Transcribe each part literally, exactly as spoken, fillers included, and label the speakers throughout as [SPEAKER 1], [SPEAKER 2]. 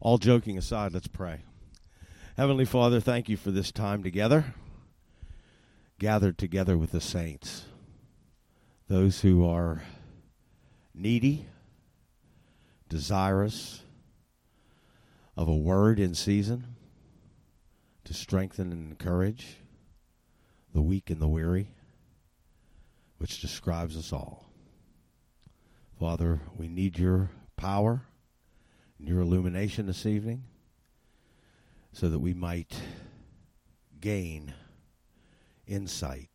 [SPEAKER 1] All joking aside, let's pray. Heavenly Father, thank you for this time together, gathered together with the saints, those who are needy, desirous of a word in season to strengthen and encourage the weak and the weary, which describes us all. Father, we need your power and your illumination this evening so that we might gain insight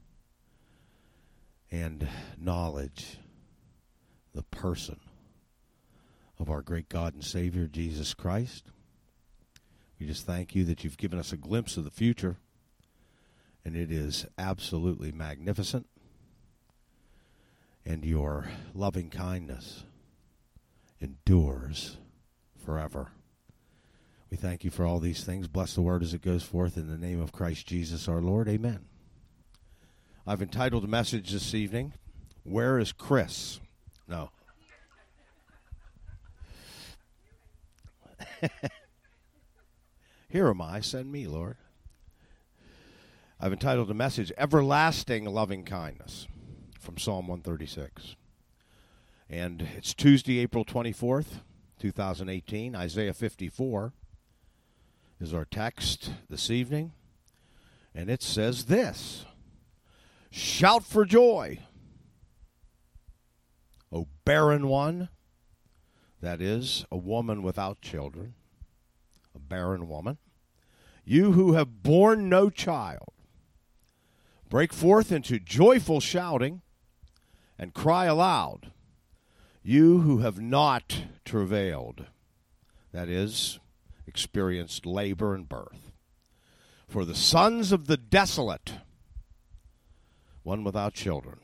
[SPEAKER 1] and knowledge the person of our great God and Savior, Jesus Christ. We just thank you that you've given us a glimpse of the future, and it is absolutely magnificent, and your loving kindness endures forever. We thank you for all these things. Bless the word as it goes forth in the name of Christ Jesus our Lord. Amen. I've entitled the message this evening, Where is Chris? No. Here am I, send me, Lord. I've entitled the message, Everlasting Loving Kindness, from Psalm one thirty-six. And it's Tuesday, April twenty-fourth, two thousand eighteen. Isaiah fifty-four is our text this evening. And it says this, Shout for joy, O barren one, that is, a woman without children, a barren woman, you who have borne no child. Break forth into joyful shouting and cry aloud, you who have not travailed, that is, experienced labor and birth. For the sons of the desolate, one without children,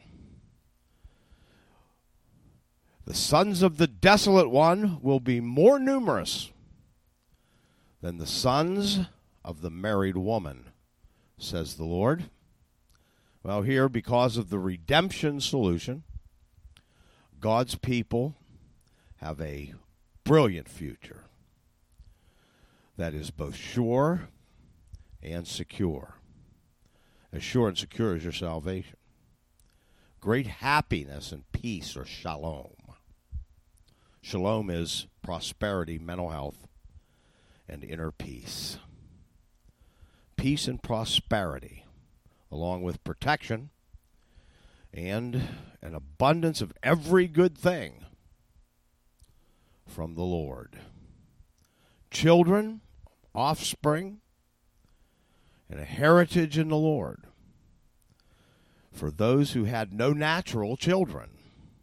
[SPEAKER 1] the sons of the desolate one will be more numerous than the sons of the married woman, says the Lord. Well, here, because of the redemption solution, God's people have a brilliant future that is both sure and secure. As sure and secure as your salvation. Great happiness and peace, or shalom. Shalom is prosperity, mental health, and inner peace. Peace and prosperity, along with protection and an abundance of every good thing from the Lord. Children, offspring, and a heritage in the Lord for those who had no natural children,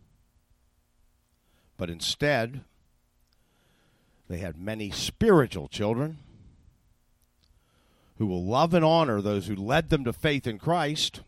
[SPEAKER 1] but instead they had many spiritual children who will love and honor those who led them to faith in Christ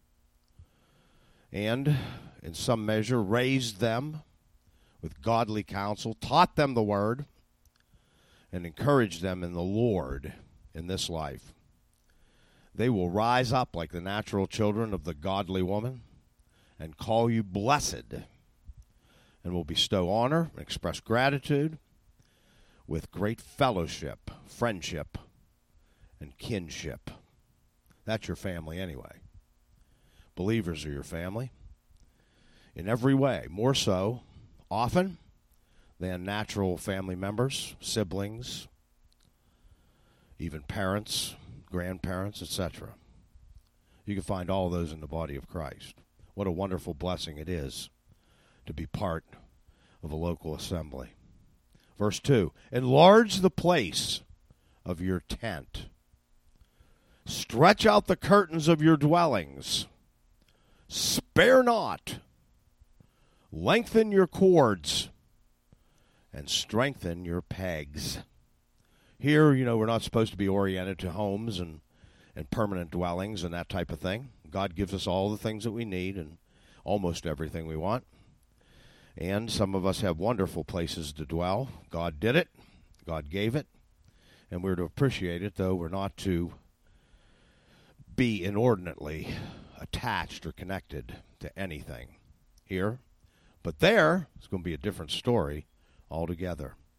[SPEAKER 1] and, in some measure, raised them with godly counsel, taught them the word, and encouraged them in the Lord in this life. They will rise up like the natural children of the godly woman and call you blessed, and will bestow honor and express gratitude with great fellowship, friendship, and kinship. That's your family anyway. Believers are your family in every way, more so often than natural family members, siblings, even parents, grandparents, et cetera. You can find all those in the body of Christ. What a wonderful blessing it is to be part of a local assembly. Verse two, enlarge the place of your tent. Stretch out the curtains of your dwellings. Spare not. Lengthen your cords and strengthen your pegs. Here, you know, we're not supposed to be oriented to homes and, and permanent dwellings and that type of thing. God gives us all the things that we need and almost everything we want. And some of us have wonderful places to dwell. God did it. God gave it. And we're to appreciate it, though we're not to be inordinately attached or connected to anything here. But there, it's going to be a different story altogether.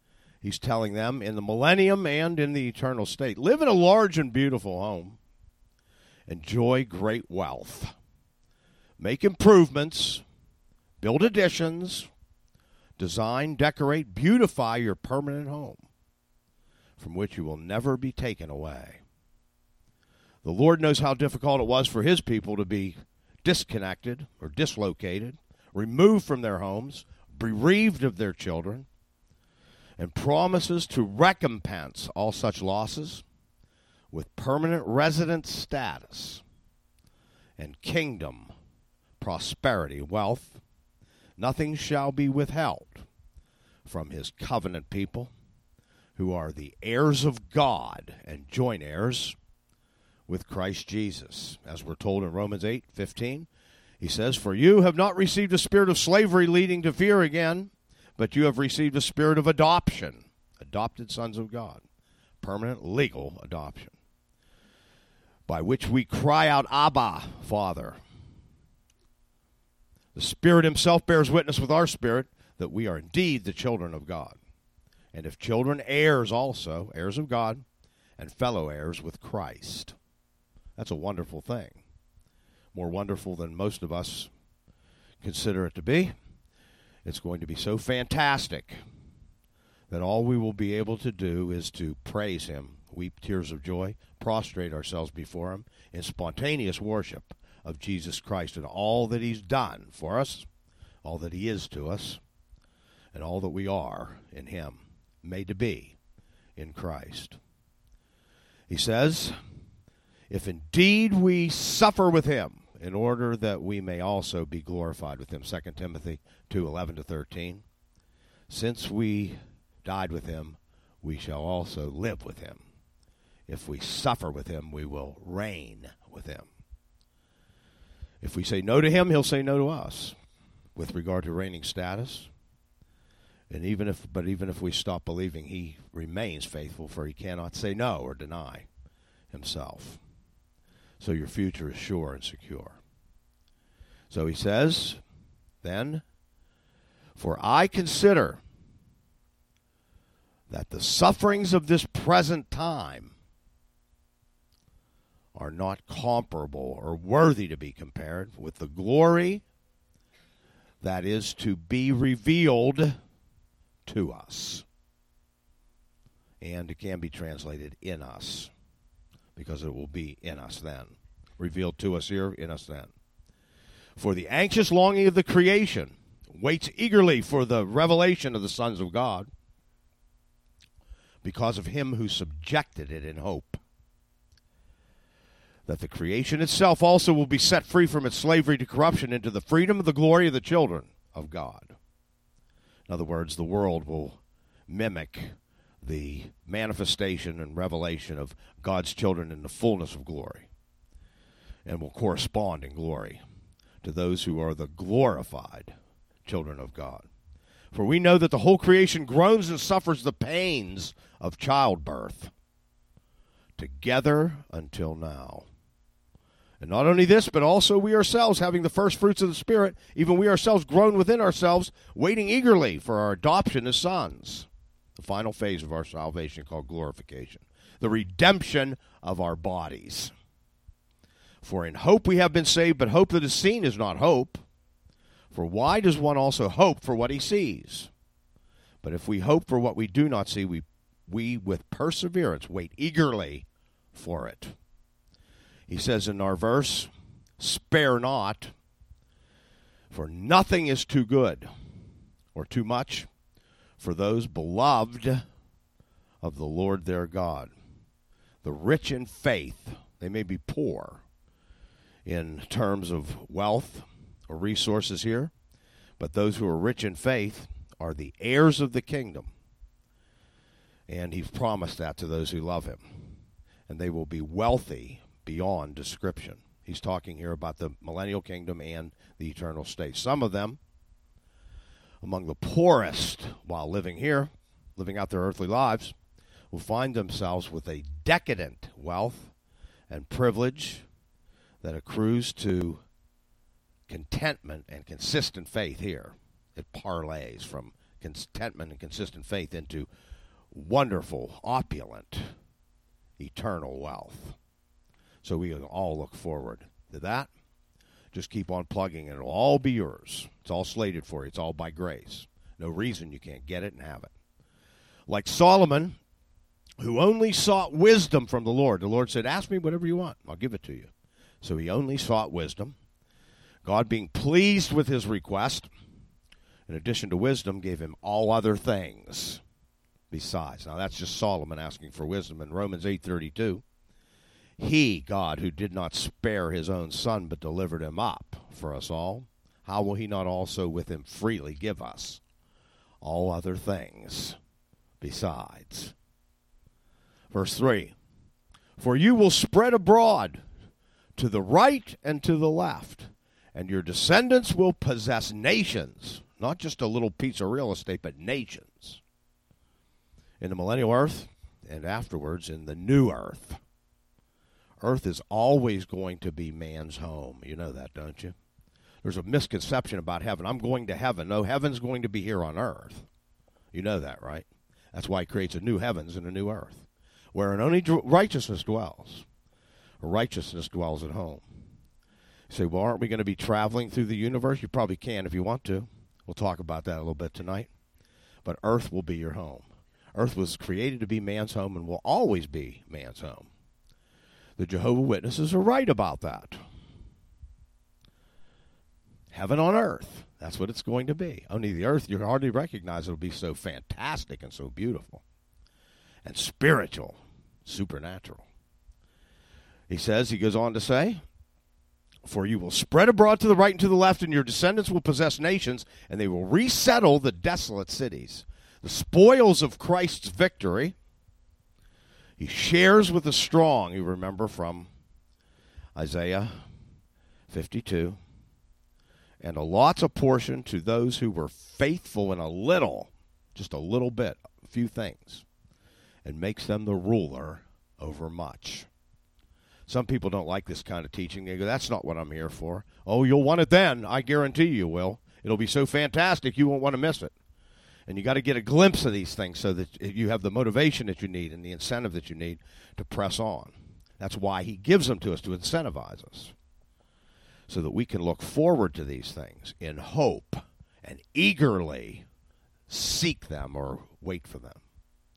[SPEAKER 1] He's telling them in the millennium and in the eternal state, live in a large and beautiful home. Enjoy great wealth. Make improvements. Build additions. Design, decorate, beautify your permanent home, from which you will never be taken away. The Lord knows how difficult it was for his people to be disconnected or dislocated, removed from their homes, bereaved of their children, and promises to recompense all such losses with permanent resident status and kingdom, prosperity, wealth. Nothing shall be withheld from his covenant people, who are the heirs of God and joint heirs with Christ Jesus. As we're told in Romans eight fifteen, he says, "For you have not received a spirit of slavery leading to fear again, but you have received a spirit of adoption," adopted sons of God, permanent legal adoption, "by which we cry out, Abba, Father." The Spirit himself bears witness with our spirit that we are indeed the children of God. And if children, heirs also, heirs of God, and fellow heirs with Christ. That's a wonderful thing. More wonderful than most of us consider it to be. It's going to be so fantastic that all we will be able to do is to praise him, weep tears of joy, prostrate ourselves before him in spontaneous worship of Jesus Christ and all that he's done for us, all that he is to us, and all that we are in him, made to be in Christ. He says, if indeed we suffer with him, in order that we may also be glorified with him. Second Timothy two eleven to thirteen. Since we died with him, we shall also live with him. If we suffer with him, we will reign with him. If we say no to him, he'll say no to us with regard to reigning status. And even if, but even if we stop believing, he remains faithful, for he cannot say no or deny himself. So your future is sure and secure. So he says, then, for I consider that the sufferings of this present time are not comparable or worthy to be compared with the glory that is to be revealed to us. And it can be translated in us, because it will be in us then. Revealed to us here, in us then. For the anxious longing of the creation waits eagerly for the revelation of the sons of God, because of him who subjected it in hope, that the creation itself also will be set free from its slavery to corruption into the freedom of the glory of the children of God. In other words, the world will mimic the manifestation and revelation of God's children in the fullness of glory, and will correspond in glory to those who are the glorified children of God. For we know that the whole creation groans and suffers the pains of childbirth together until now. And not only this, but also we ourselves, having the first fruits of the Spirit, even we ourselves groan within ourselves, waiting eagerly for our adoption as sons, the final phase of our salvation called glorification, the redemption of our bodies. For in hope we have been saved, but hope that is seen is not hope. For why does one also hope for what he sees? But if we hope for what we do not see, we, we with perseverance wait eagerly for it. He says in our verse, spare not, for nothing is too good or too much for those beloved of the Lord their God. The rich in faith, they may be poor in terms of wealth or resources here, but those who are rich in faith are the heirs of the kingdom. And he's promised that to those who love him. And they will be wealthy beyond description. He's talking here about the millennial kingdom and the eternal state. Some of them, among the poorest while living here, living out their earthly lives, will find themselves with a decadent wealth and privilege that accrues to contentment and consistent faith here. It parlays from contentment and consistent faith into wonderful, opulent, eternal wealth. So we all look forward to that. Just keep on plugging, and it'll all be yours. It's all slated for you. It's all by grace. No reason you can't get it and have it. Like Solomon, who only sought wisdom from the Lord. The Lord said, ask me whatever you want. I'll give it to you. So he only sought wisdom. God, being pleased with his request, in addition to wisdom, gave him all other things besides. Now, that's just Solomon asking for wisdom. In Romans eight thirty-two, he, God, who did not spare his own son, but delivered him up for us all, how will he not also with him freely give us all other things besides? Verse three, for you will spread abroad to the right and to the left, and your descendants will possess nations, not just a little piece of real estate, but nations, in the millennial earth and afterwards in the new earth. Earth is always going to be man's home. You know that, don't you? There's a misconception about heaven. I'm going to heaven. No, heaven's going to be here on earth. You know that, right? That's why he creates a new heavens and a new earth, wherein only righteousness dwells. Or righteousness dwells at home. You say, well, aren't we going to be traveling through the universe? You probably can if you want to. We'll talk about that a little bit tonight. But earth will be your home. Earth was created to be man's home and will always be man's home. The Jehovah's Witnesses are right about that. Heaven on earth. That's what it's going to be. Only the earth, you hardly recognize it'll be so fantastic and so beautiful. And spiritual, supernatural. He says, he goes on to say, for you will spread abroad to the right and to the left, and your descendants will possess nations, and they will resettle the desolate cities. The spoils of Christ's victory, he shares with the strong, you remember from Isaiah fifty-two, and allots a portion to those who were faithful in a little, just a little bit, a few things, and makes them the ruler over much. Some people don't like this kind of teaching. They go, that's not what I'm here for. Oh, you'll want it then. I guarantee you will. It'll be so fantastic you won't want to miss it. And you got to get a glimpse of these things so that you have the motivation that you need and the incentive that you need to press on. That's why he gives them to us, to incentivize us, so that we can look forward to these things in hope and eagerly seek them or wait for them,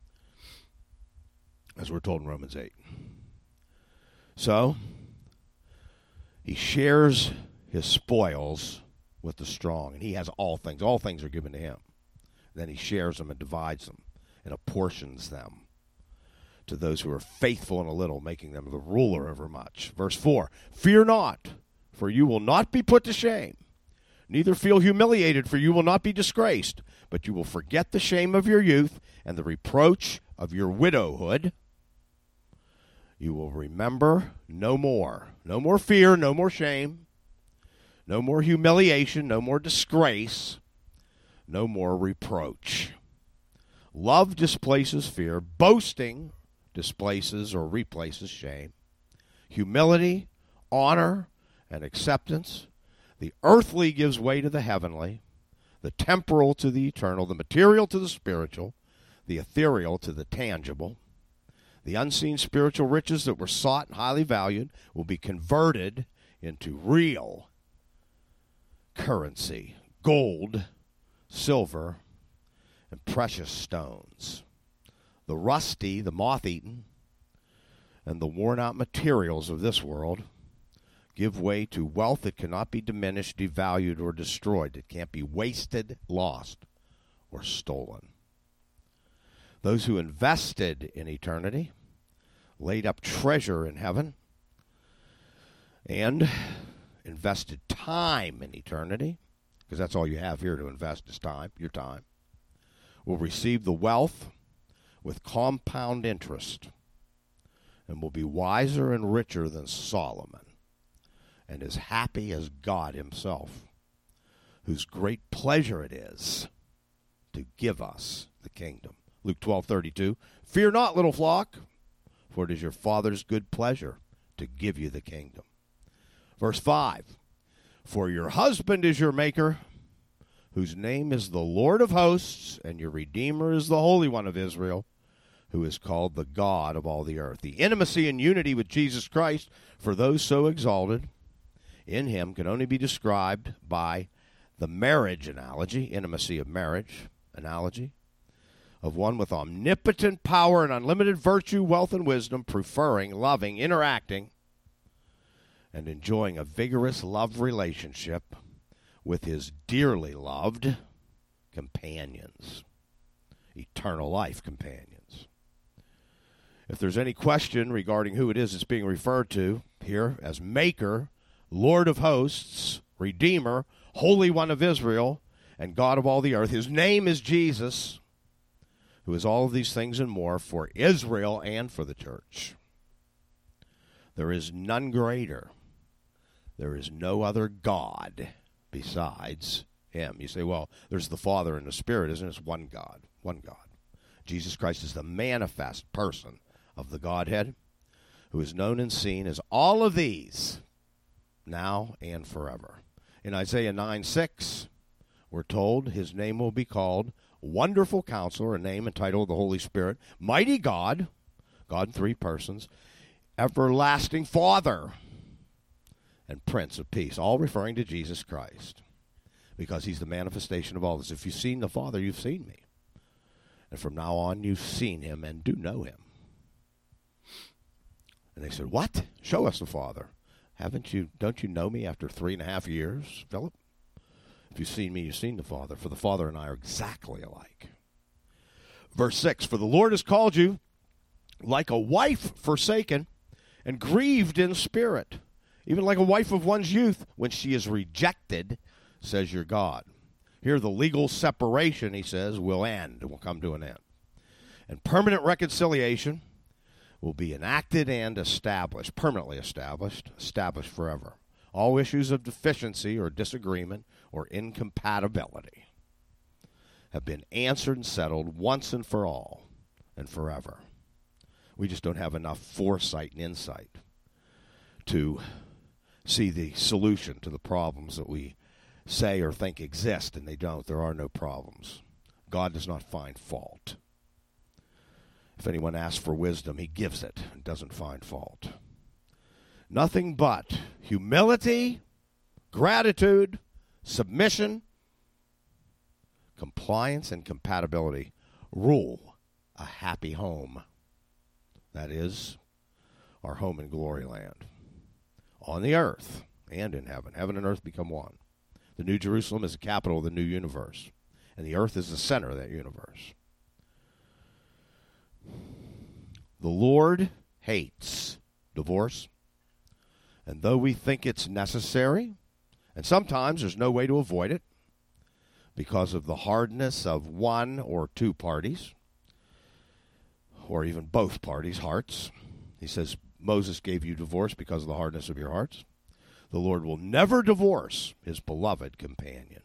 [SPEAKER 1] as we're told in Romans eight. So, he shares his spoils with the strong, and he has all things. All things are given to him. Then he shares them and divides them and apportions them to those who are faithful in a little, making them the ruler over much. Verse four, fear not, for you will not be put to shame. Neither feel humiliated, for you will not be disgraced, but you will forget the shame of your youth and the reproach of your widowhood. You will remember no more. No more fear, no more shame, no more humiliation, no more disgrace, no more reproach. Love displaces fear. Boasting displaces or replaces shame. Humility, honor, and acceptance. The earthly gives way to the heavenly, the temporal to the eternal, the material to the spiritual, the ethereal to the tangible. The unseen spiritual riches that were sought and highly valued will be converted into real currency, gold, silver, and precious stones. The rusty, the moth-eaten, and the worn-out materials of this world give way to wealth that cannot be diminished, devalued, or destroyed. It can't be wasted, lost, or stolen. Those who invested in eternity laid up treasure in heaven and invested time in eternity, because that's all you have here to invest is time, your time, will receive the wealth with compound interest and will be wiser and richer than Solomon and as happy as God himself, whose great pleasure it is to give us the kingdom. Luke twelve thirty-two, fear not, little flock, for it is your Father's good pleasure to give you the kingdom. Verse five, for your husband is your maker, whose name is the Lord of hosts, and your Redeemer is the Holy One of Israel. who is called the God of all the earth. The intimacy and unity with Jesus Christ for those so exalted in him can only be described by the marriage analogy, intimacy of marriage analogy, of one with omnipotent power and unlimited virtue, wealth, and wisdom, preferring, loving, interacting, and enjoying a vigorous love relationship with his dearly loved companions, eternal life companions. If there's any question regarding who it is that's being referred to here as Maker, Lord of hosts, Redeemer, Holy One of Israel, and God of all the earth, his name is Jesus, who is all of these things and more for Israel and for the church. There is none greater. There is no other God besides him. You say, well, there's the Father and the Spirit, isn't it? It's one God, one God. Jesus Christ is the manifest person of the Godhead, who is known and seen as all of these, now and forever. In Isaiah nine six, we're told his name will be called Wonderful Counselor, a name entitled the Holy Spirit, Mighty God, God in three persons, Everlasting Father, and Prince of Peace, all referring to Jesus Christ, because he's the manifestation of all this. If you've seen the Father, you've seen me. And from now on, you've seen him and do know him. And they said, what? Show us the Father. Haven't you, don't you know me after three and a half years, Philip? If you've seen me, you've seen the Father, for the Father and I are exactly alike. Verse six, for the Lord has called you like a wife forsaken and grieved in spirit, even like a wife of one's youth when she is rejected, says your God. Here the legal separation, he says, will end, will come to an end. And permanent reconciliation will be enacted and established, permanently established, established forever. All issues of deficiency or disagreement or incompatibility have been answered and settled once and for all and forever. We just don't have enough foresight and insight to see the solution to the problems that we say or think exist, and they don't. There are no problems. God does not find fault. If anyone asks for wisdom, he gives it and doesn't find fault. Nothing but humility, gratitude, submission, compliance, and compatibility rule a happy home. That is our home in glory land, on the earth and in heaven. Heaven and earth become one. The New Jerusalem is the capital of the new universe, and the earth is the center of that universe. The Lord hates divorce, and though we think it's necessary, and sometimes there's no way to avoid it because of the hardness of one or two parties, or even both parties' hearts. He says, Moses gave you divorce because of the hardness of your hearts. The Lord will never divorce his beloved companion.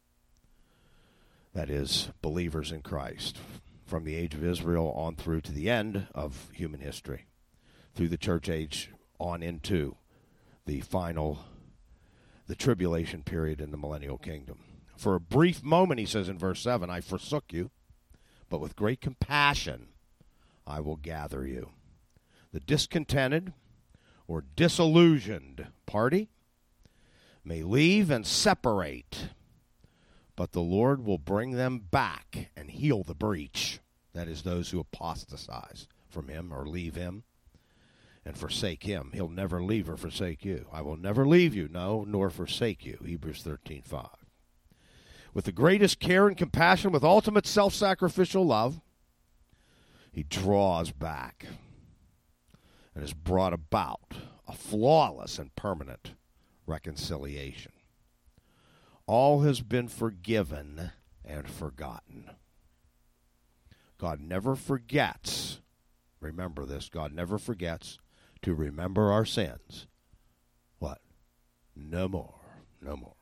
[SPEAKER 1] That is, believers in Christ, from the age of Israel on through to the end of human history, through the church age on into the final, the tribulation period in the millennial kingdom. For a brief moment, he says in verse seven, I forsook you, but with great compassion I will gather you. The discontented or disillusioned party may leave and separate, but the Lord will bring them back and heal the breach. That is, those who apostatize from him or leave him and forsake him. He'll never leave or forsake you. I will never leave you, no, nor forsake you. Hebrews thirteen five. With the greatest care and compassion, with ultimate self-sacrificial love, he draws back and has brought about a flawless and permanent reconciliation. All has been forgiven and forgotten. God never forgets. Remember this. God never forgets to remember our sins. What? No more. No more.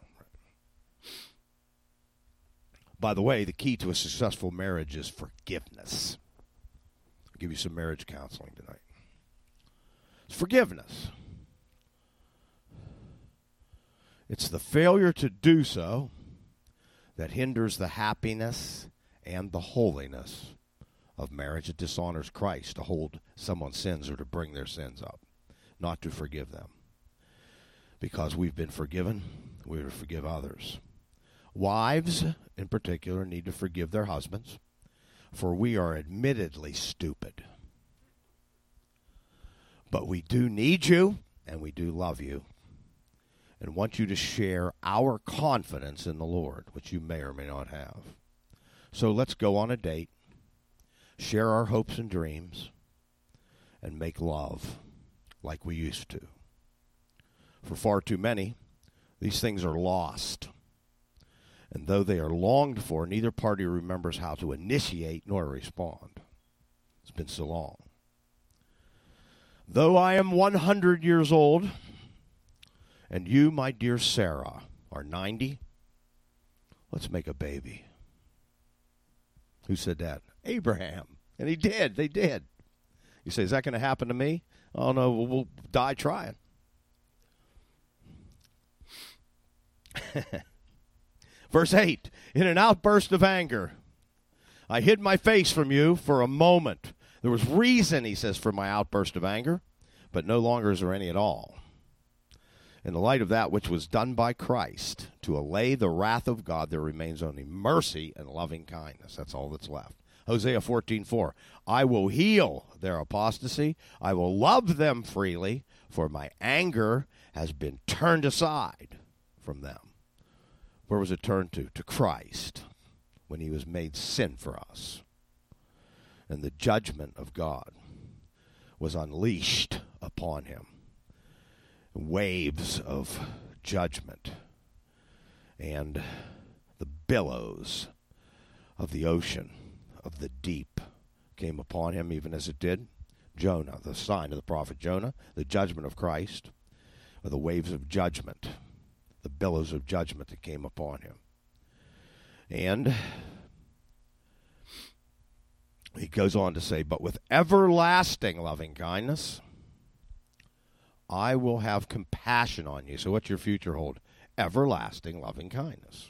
[SPEAKER 1] By the way, the key to a successful marriage is forgiveness. I'll give you some marriage counseling tonight. It's forgiveness. It's the failure to do so that hinders the happiness and the holiness of marriage. It dishonors Christ to hold someone's sins or to bring their sins up, not to forgive them. Because we've been forgiven, we are to forgive others. Wives, in particular, need to forgive their husbands, for we are admittedly stupid. But we do need you, and we do love you, and want you to share our confidence in the Lord, which you may or may not have. So let's go on a date, share our hopes and dreams, and make love like we used to. For far too many, these things are lost. And though they are longed for, neither party remembers how to initiate nor respond. It's been so long. Though I am one hundred years old, and you, my dear Sarah, are ninety, let's make a baby. Who said that? Abraham. And he did. They did. You say, is that going to happen to me? Oh, no, we'll, we'll die trying. Verse eight, in an outburst of anger, I hid my face from you for a moment. There was reason, he says, for my outburst of anger, but no longer is there any at all. In the light of that which was done by Christ, to allay the wrath of God, there remains only mercy and loving kindness. That's all that's left. Hosea fourteen four, I will heal their apostasy. I will love them freely, for my anger has been turned aside from them. Where was it turned to? To Christ, when he was made sin for us. And the judgment of God was unleashed upon him. Waves of judgment and the billows of the ocean, of the deep, came upon him, even as it did Jonah, the sign of the prophet Jonah, the judgment of Christ, or the waves of judgment, the billows of judgment that came upon him. And he goes on to say, but with everlasting loving kindness, I will have compassion on you. So what's your future hold? Everlasting loving kindness.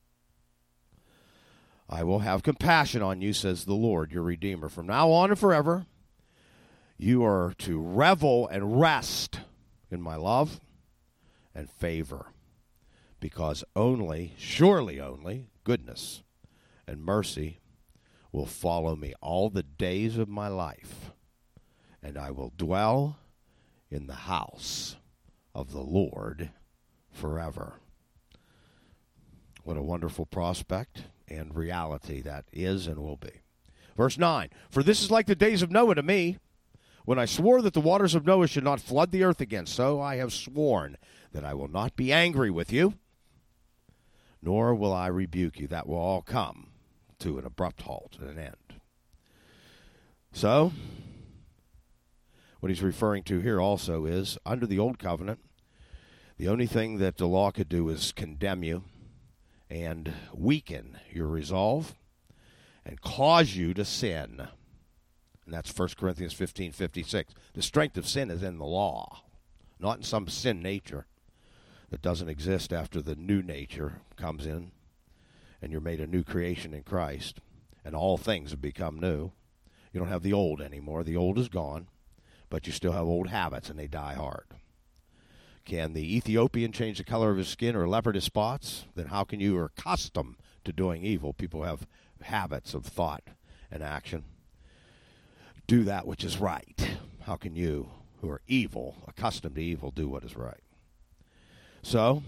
[SPEAKER 1] I will have compassion on you, says the Lord, your Redeemer. From now on and forever, you are to revel and rest in my love and favor, because only, surely only, goodness and mercy will follow me all the days of my life, and I will dwell in the house of the Lord forever. What a wonderful prospect and reality that is and will be. Verse nine, for this is like the days of Noah to me, when I swore that the waters of Noah should not flood the earth again. So I have sworn that I will not be angry with you, nor will I rebuke you. That will all come to an abrupt halt and an end. So, what he's referring to here also is, under the old covenant, the only thing that the law could do is condemn you and weaken your resolve and cause you to sin. And that's First Corinthians fifteen fifty-six. The strength of sin is in the law, not in some sin nature that doesn't exist after the new nature comes in and you're made a new creation in Christ and all things have become new. You don't have the old anymore. The old is gone, but you still have old habits and they die hard. Can the Ethiopian change the color of his skin or leopard his spots? Then how can you, who are accustomed to doing evil, people have habits of thought and action, do that which is right? How can you, who are evil, accustomed to evil, do what is right? So,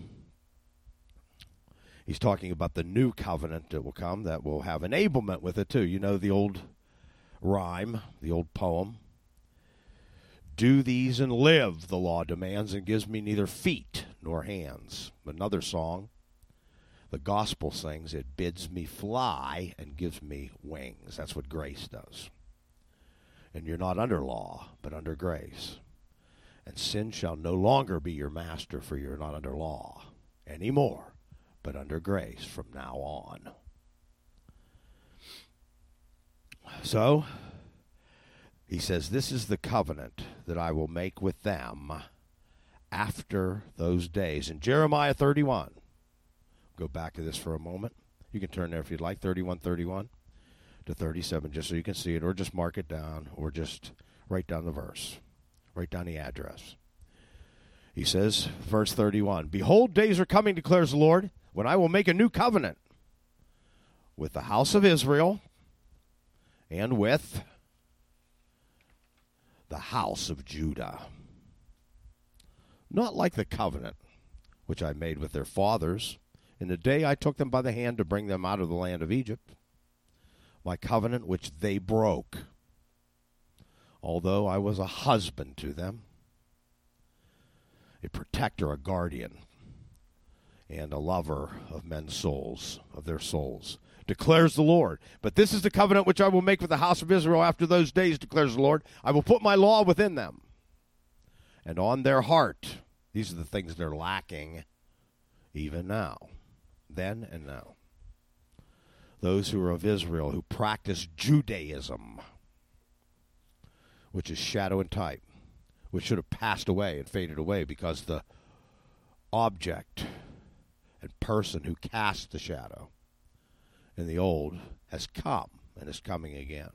[SPEAKER 1] he's talking about the new covenant that will come that will have enablement with it too. You know the old rhyme, the old poem. Do these and live, the law demands, and gives me neither feet nor hands. Another song, the gospel sings, it bids me fly and gives me wings. That's what grace does. And you're not under law, but under grace. And sin shall no longer be your master, for you're not under law anymore, but under grace from now on. So, he says, this is the covenant that I will make with them after those days. In Jeremiah thirty-one, go back to this for a moment. You can turn there if you'd like, thirty-one thirty-one. to thirty-seven, just so you can see it, or just mark it down, or just write down the verse, write down the address. He says, verse thirty-one, "Behold, days are coming, declares the Lord, when I will make a new covenant with the house of Israel and with the house of Judah. Not like the covenant which I made with their fathers in the day I took them by the hand to bring them out of the land of Egypt, my covenant which they broke, although I was a husband to them, a protector, a guardian, and a lover of men's souls, of their souls, declares the Lord. But this is the covenant which I will make with the house of Israel after those days, declares the Lord. I will put my law within them, and on their heart." These are the things they're lacking even now, then and now. Those who are of Israel, who practice Judaism, which is shadow and type, which should have passed away and faded away because the object and person who cast the shadow in the old has come and is coming again.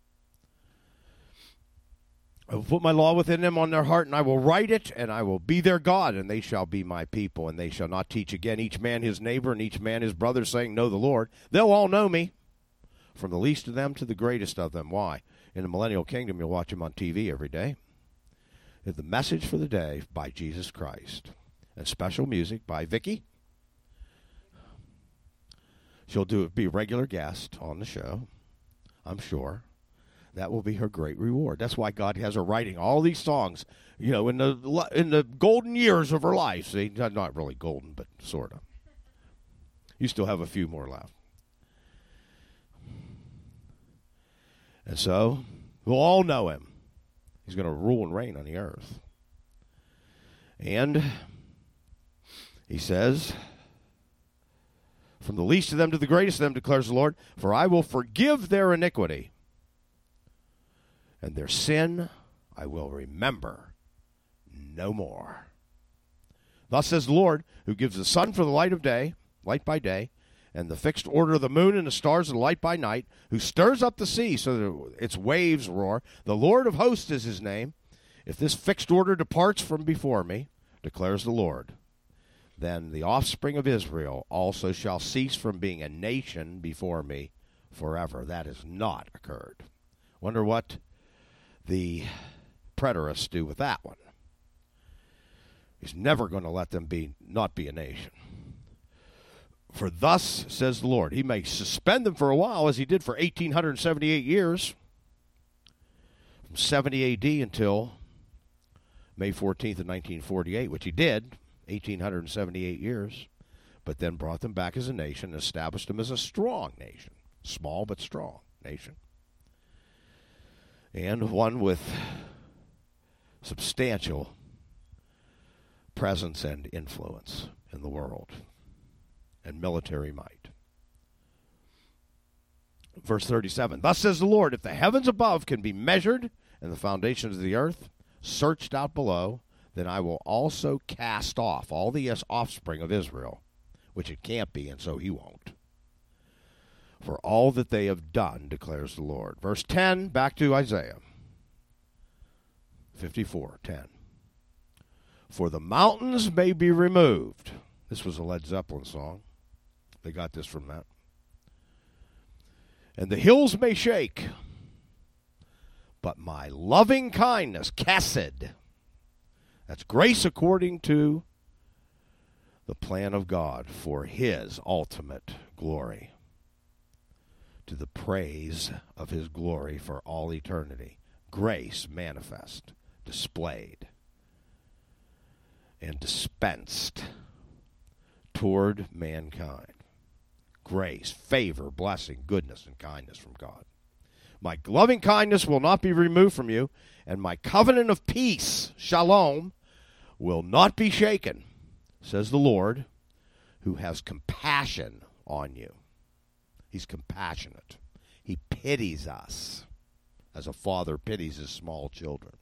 [SPEAKER 1] "I will put my law within them on their heart, and I will write it, and I will be their God, and they shall be my people, and they shall not teach again each man his neighbor and each man his brother, saying, Know the Lord. They'll all know me, from the least of them to the greatest of them." Why? In the millennial kingdom, you'll watch him on T V every day. It's the message for the day by Jesus Christ. And special music by Vicky. She'll do be a regular guest on the show, I'm sure. That will be her great reward. That's why God has her writing all these songs, you know, in the in the golden years of her life. See, not really golden, but sort of. You still have a few more left. And so, we'll all know him. He's going to rule and reign on the earth. And he says, "From the least of them to the greatest of them, declares the Lord, for I will forgive their iniquity, and their sin I will remember no more. Thus says the Lord, who gives the sun for the light of day, light by day, and the fixed order of the moon and the stars the light by night, who stirs up the sea so that its waves roar. The Lord of hosts is his name. If this fixed order departs from before me, declares the Lord, then the offspring of Israel also shall cease from being a nation before me forever." That has not occurred. Wonder what the preterists do with that one. He's never going to let them be not be a nation. "For thus says the Lord," he may suspend them for a while, as he did for one thousand eight hundred seventy-eight years, from seventy A D until May fourteenth of nineteen forty-eight, which he did, one thousand eight hundred seventy-eight years, but then brought them back as a nation, and established them as a strong nation, small but strong nation, and one with substantial presence and influence in the world and military might. Verse thirty-seven, "Thus says the Lord, if the heavens above can be measured and the foundations of the earth searched out below, then I will also cast off all the offspring of Israel," which it can't be, and so he won't, "for all that they have done, declares the Lord." Verse ten, back to Isaiah fifty-four ten. "For the mountains may be removed." This was a Led Zeppelin song. They got this from that. "And the hills may shake, but my loving kindness," chesed, that's grace according to the plan of God for his ultimate glory, to the praise of his glory for all eternity. Grace manifest, displayed, and dispensed toward mankind. Grace, favor, blessing, goodness, and kindness from God. "My loving kindness will not be removed from you, and my covenant of peace," shalom, "will not be shaken, says the Lord, who has compassion on you." He's compassionate. He pities us as a father pities his small children.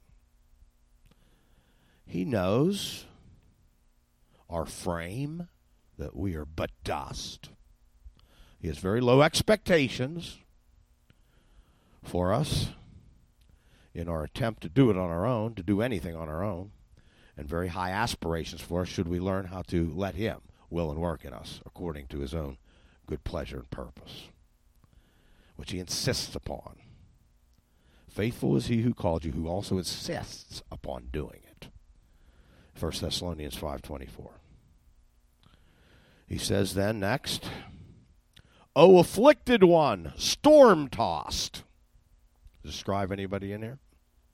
[SPEAKER 1] He knows our frame, that we are but dust. He has very low expectations. for us in our attempt to do it on our own, to do anything on our own, and very high aspirations for us should we learn how to let him will and work in us according to his own good pleasure and purpose, which he insists upon. Faithful is he who called you, who also insists upon doing it. First Thessalonians five twenty-four. He says then next, O afflicted one, storm-tossed. Describe anybody in here?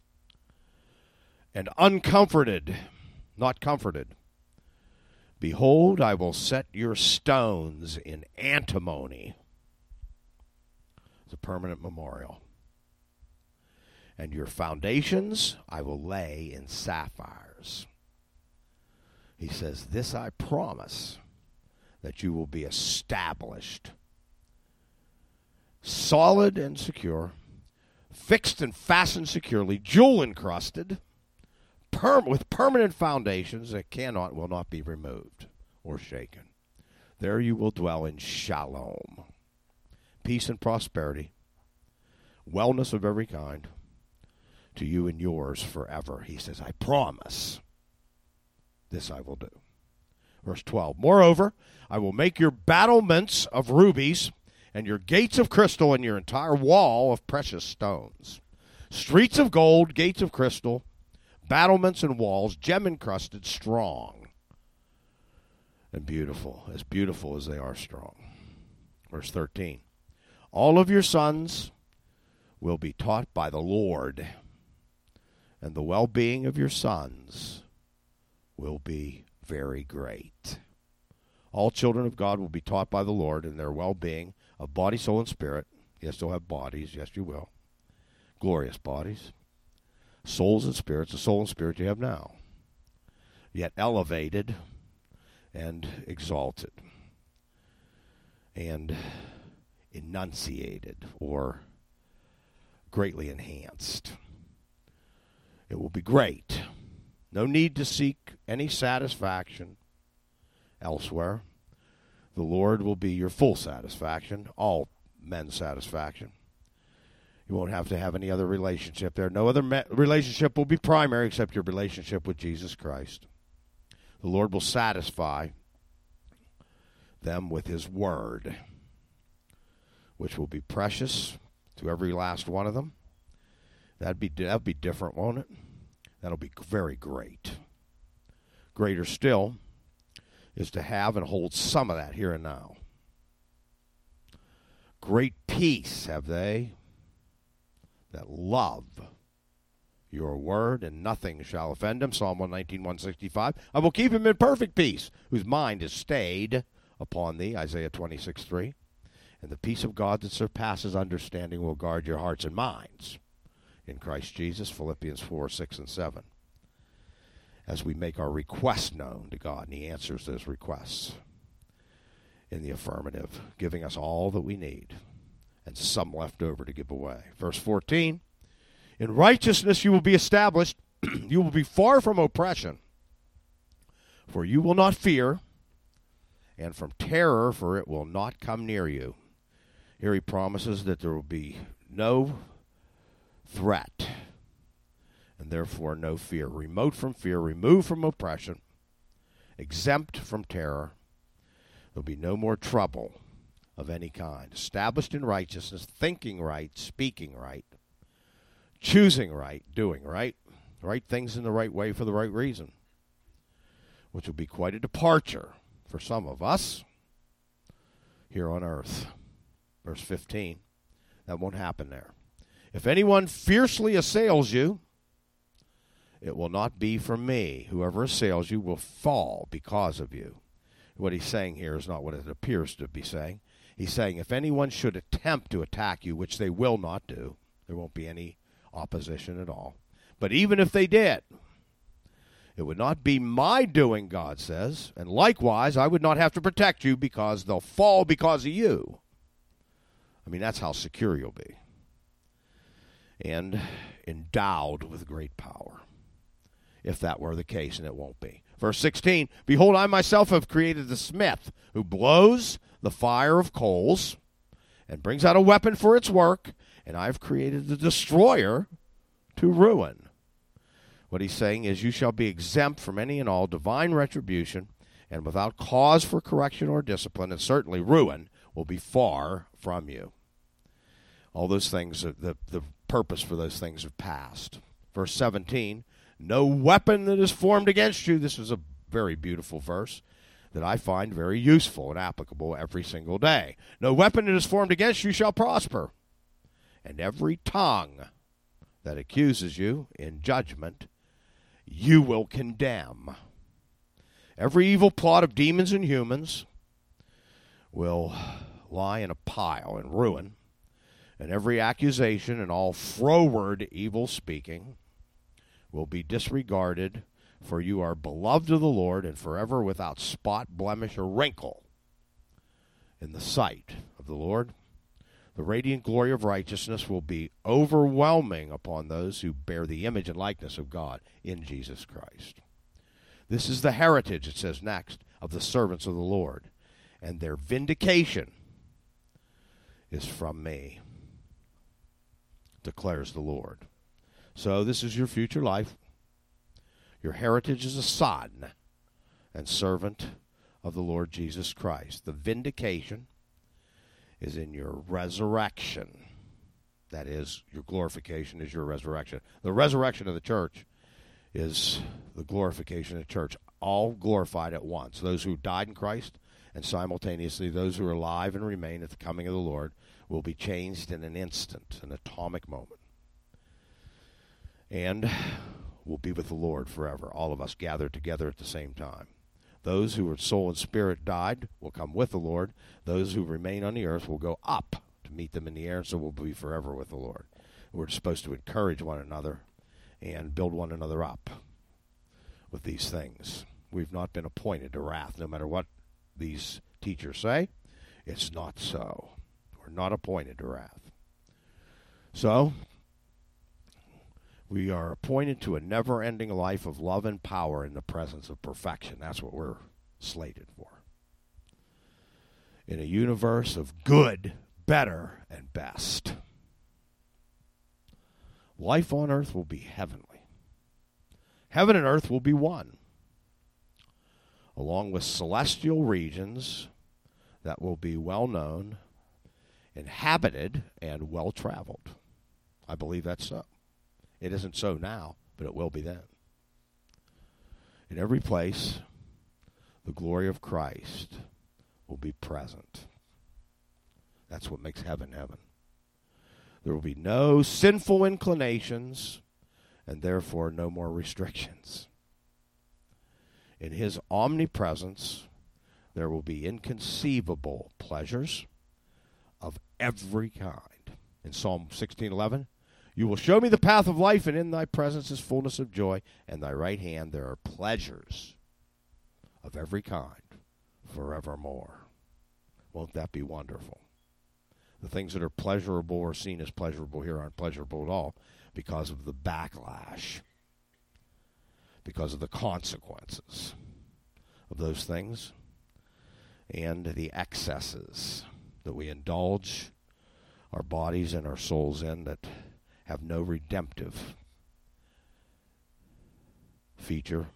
[SPEAKER 1] And uncomforted, not comforted. Behold, I will set your stones in antimony. It's a permanent memorial. And your foundations I will lay in sapphires. He says, this I promise, that you will be established, solid and secure, fixed and fastened securely, jewel-encrusted, per- with permanent foundations that cannot, will not be removed or shaken. There you will dwell in shalom, peace and prosperity, wellness of every kind, to you and yours forever. He says, I promise, this I will do. Verse twelve, moreover, I will make your battlements of rubies, and your gates of crystal, and your entire wall of precious stones. Streets of gold, gates of crystal, battlements and walls, gem-encrusted, strong and beautiful, as beautiful as they are strong. Verse thirteen, all of your sons will be taught by the Lord, and the well-being of your sons will be very great. All children of God will be taught by the Lord in their well-being of body, soul, and spirit. Yes, you'll have bodies. Yes, you will. Glorious bodies. Souls and spirits. The soul and spirit you have now. Yet elevated and exalted. And enunciated or greatly enhanced. It will be great. No need to seek any satisfaction elsewhere. The Lord will be your full satisfaction, all men's satisfaction. You won't have to have any other relationship there. No other me- relationship will be primary except your relationship with Jesus Christ. The Lord will satisfy them with his word, which will be precious to every last one of them. That'd be, that'd be different, won't it? That'll be very great. Greater still is to have and hold some of that here and now. Great peace have they that love your word, and nothing shall offend him. Psalm one nineteen, one sixty-five. I will keep him in perfect peace, whose mind is stayed upon thee. Isaiah twenty-six, three. And the peace of God that surpasses understanding will guard your hearts and minds in Christ Jesus. Philippians four, six, and seven. As we make our requests known to God, and he answers those requests in the affirmative, giving us all that we need and some left over to give away. Verse fourteen, in righteousness you will be established. You will be far from oppression, for you will not fear, and from terror, for it will not come near you. Here he promises that there will be no threat, and therefore no fear. Remote from fear, removed from oppression, exempt from terror. There'll be no more trouble of any kind. Established in righteousness, thinking right, speaking right, choosing right, doing right, right things in the right way for the right reason, which will be quite a departure for some of us here on earth. Verse fifteen, that won't happen there. If anyone fiercely assails you, it will not be from me. Whoever assails you will fall because of you. What he's saying here is not what it appears to be saying. He's saying if anyone should attempt to attack you, which they will not do, there won't be any opposition at all. But even if they did, it would not be my doing, God says. And likewise, I would not have to protect you because they'll fall because of you. I mean, that's how secure you'll be. And endowed with great power. If that were the case, and it won't be. Verse sixteen, behold, I myself have created the smith who blows the fire of coals and brings out a weapon for its work, and I've created the destroyer to ruin. What he's saying is you shall be exempt from any and all divine retribution, and without cause for correction or discipline, and certainly ruin will be far from you. All those things, the, the purpose for those things have passed. Verse seventeen, no weapon that is formed against you. This is a very beautiful verse that I find very useful and applicable every single day. No weapon that is formed against you shall prosper, and every tongue that accuses you in judgment you will condemn. Every evil plot of demons and humans will lie in a pile and ruin, and every accusation and all froward evil speaking will be disregarded, for you are beloved of the Lord and forever without spot, blemish, or wrinkle in the sight of the Lord. The radiant glory of righteousness will be overwhelming upon those who bear the image and likeness of God in Jesus Christ. This is the heritage, it says next, of the servants of the Lord, and their vindication is from me, declares the Lord. So this is your future life. Your heritage is a son and servant of the Lord Jesus Christ. The vindication is in your resurrection. That is, your glorification is your resurrection. The resurrection of the church is the glorification of the church, all glorified at once. Those who died in Christ, and simultaneously those who are alive and remain at the coming of the Lord, will be changed in an instant, an atomic moment. And will be with the Lord forever, all of us gathered together at the same time. Those who are soul and spirit died will come with the Lord. Those who remain on the earth will go up to meet them in the air, so we'll be forever with the Lord. We're supposed to encourage one another and build one another up with these things. We've not been appointed to wrath, no matter what these teachers say. It's not so. We're not appointed to wrath. So, we are appointed to a never-ending life of love and power in the presence of perfection. That's what we're slated for. In a universe of good, better, and best. Life on earth will be heavenly. Heaven and earth will be one, along with celestial regions that will be well-known, inhabited, and well-traveled. I believe that's so. It isn't so now, but it will be then. In every place, the glory of Christ will be present. That's what makes heaven heaven. There will be no sinful inclinations, and therefore no more restrictions. In his omnipresence, there will be inconceivable pleasures of every kind. In Psalm sixteen eleven, you will show me the path of life, and in thy presence is fullness of joy, and thy right hand there are pleasures of every kind forevermore. Won't that be wonderful? The things that are pleasurable or seen as pleasurable here aren't pleasurable at all because of the backlash, because of the consequences of those things, and the excesses that we indulge our bodies and our souls in that have no redemptive feature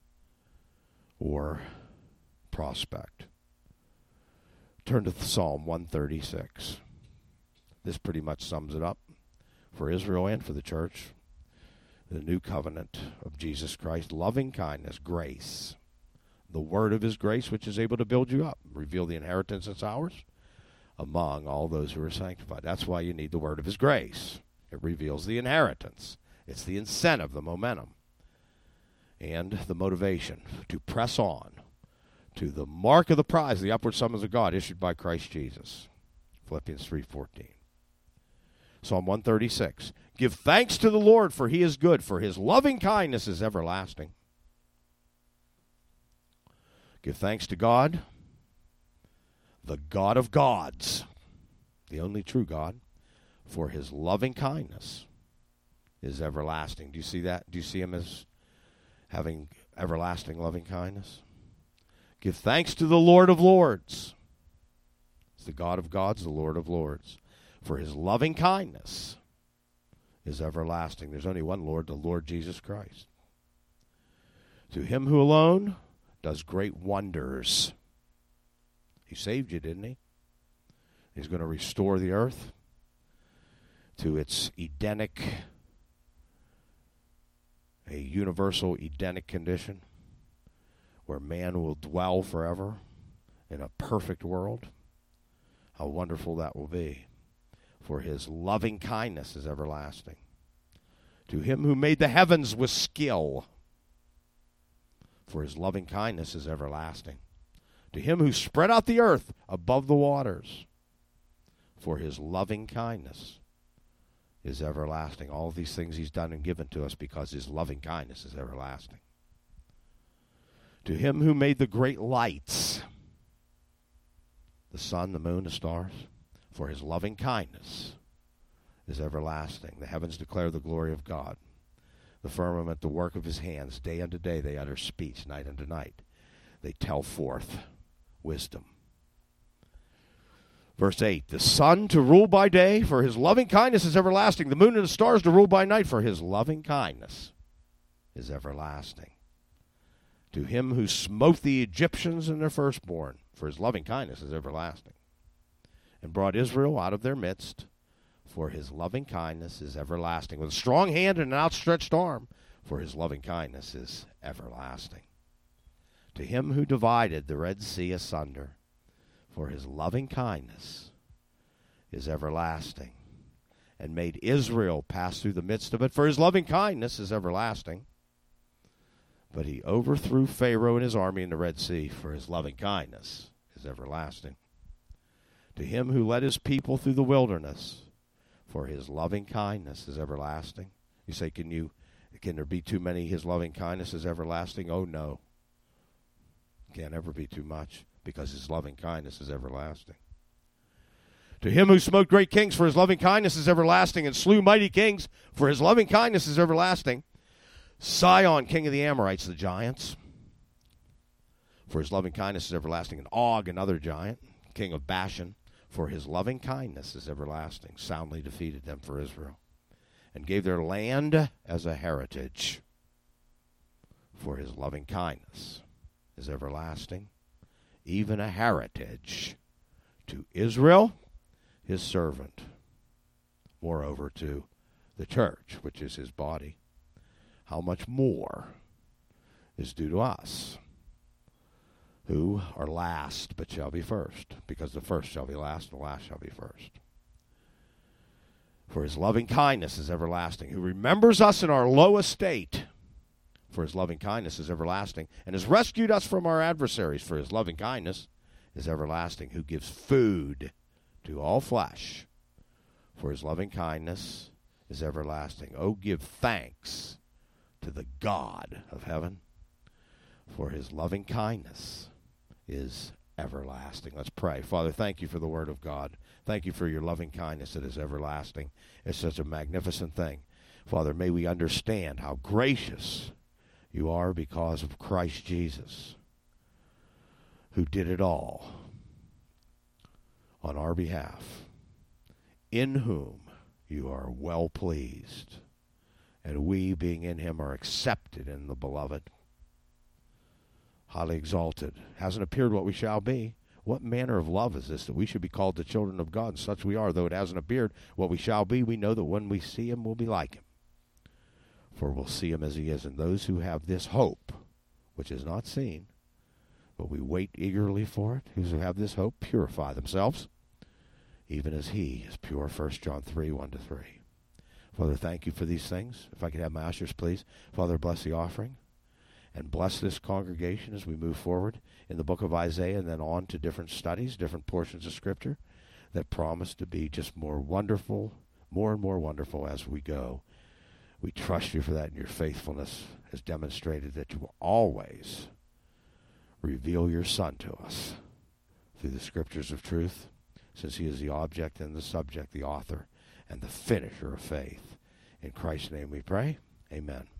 [SPEAKER 1] or prospect. Turn to Psalm one thirty-six. This pretty much sums it up for Israel and for the church. The new covenant of Jesus Christ, loving kindness, grace, the word of his grace, which is able to build you up, reveal the inheritance that's ours among all those who are sanctified. That's why you need the word of his grace. It reveals the inheritance. It's the incentive, the momentum, and the motivation to press on to the mark of the prize, the upward summons of God issued by Christ Jesus. Philippians three fourteen. Psalm one thirty-six. Give thanks to the Lord, for he is good, for his loving kindness is everlasting. Give thanks to God, the God of gods, the only true God, for his loving kindness is everlasting. Do you see that? Do you see him as having everlasting loving kindness? Give thanks to the Lord of lords. It's the God of gods, the Lord of lords. For his loving kindness is everlasting. There's only one Lord, the Lord Jesus Christ. To him who alone does great wonders. He saved you, didn't he? He's going to restore the earth to its Edenic, a universal Edenic condition where man will dwell forever in a perfect world. How wonderful that will be. For his loving kindness is everlasting. To him who made the heavens with skill. For his loving kindness is everlasting. To him who spread out the earth above the waters. For his loving kindness is everlasting. All of these things he's done and given to us because his loving kindness is everlasting. To him who made the great lights, the sun, the moon, the stars, for his loving kindness is everlasting. The heavens declare the glory of God. The firmament, the work of his hands. Day unto day they utter speech, night unto night. They tell forth wisdom. Verse eight, the sun to rule by day, for his loving kindness is everlasting. The moon and the stars to rule by night, for his loving kindness is everlasting. To him who smote the Egyptians and their firstborn, for his loving kindness is everlasting. And brought Israel out of their midst, for his loving kindness is everlasting. With a strong hand and an outstretched arm, for his loving kindness is everlasting. To him who divided the Red Sea asunder, for his loving kindness is everlasting. And made Israel pass through the midst of it, for his loving kindness is everlasting. But he overthrew Pharaoh and his army in the Red Sea, for his loving kindness is everlasting. To him who led his people through the wilderness, for his loving kindness is everlasting. You say, can you, can there be too many? His loving kindness is everlasting? Oh, no. Can't ever be too much, because his loving kindness is everlasting. To him who smote great kings, for his loving kindness is everlasting, and slew mighty kings, for his loving kindness is everlasting. Sihon, king of the Amorites, the giants, for his loving kindness is everlasting. And Og, another giant, king of Bashan, for his loving kindness is everlasting. Soundly defeated them for Israel, and gave their land as a heritage, for his loving kindness is everlasting, even a heritage to Israel, his servant. Moreover, to the church, which is his body, how much more is due to us, who are last but shall be first, because the first shall be last and the last shall be first. For his loving kindness is everlasting, who remembers us in our low estate, for his loving kindness is everlasting, and has rescued us from our adversaries, for his loving kindness is everlasting, who gives food to all flesh, for his loving kindness is everlasting. Oh, give thanks to the God of heaven, for his loving kindness is everlasting. Let's pray. Father, thank you for the word of God. Thank you for your loving kindness that is everlasting. It's such a magnificent thing. Father, may we understand how gracious you are because of Christ Jesus, who did it all on our behalf, in whom you are well pleased, and we, being in him, are accepted in the beloved, highly exalted. Hasn't appeared what we shall be. What manner of love is this, that we should be called the children of God? And such we are. Though it hasn't appeared what we shall be, we know that when we see him, we'll be like him. For we'll see him as he is. And those who have this hope, which is not seen, but we wait eagerly for it, who have this hope, purify themselves, even as he is pure. First John three, one to three. Father, thank you for these things. If I could have my ushers, please. Father, bless the offering. And bless this congregation as we move forward in the book of Isaiah and then on to different studies, different portions of Scripture that promise to be just more wonderful, more and more wonderful as we go. We trust you for that, and your faithfulness has demonstrated that you will always reveal your Son to us through the Scriptures of truth, since he is the object and the subject, the author and the finisher of faith. In Christ's name we pray. Amen.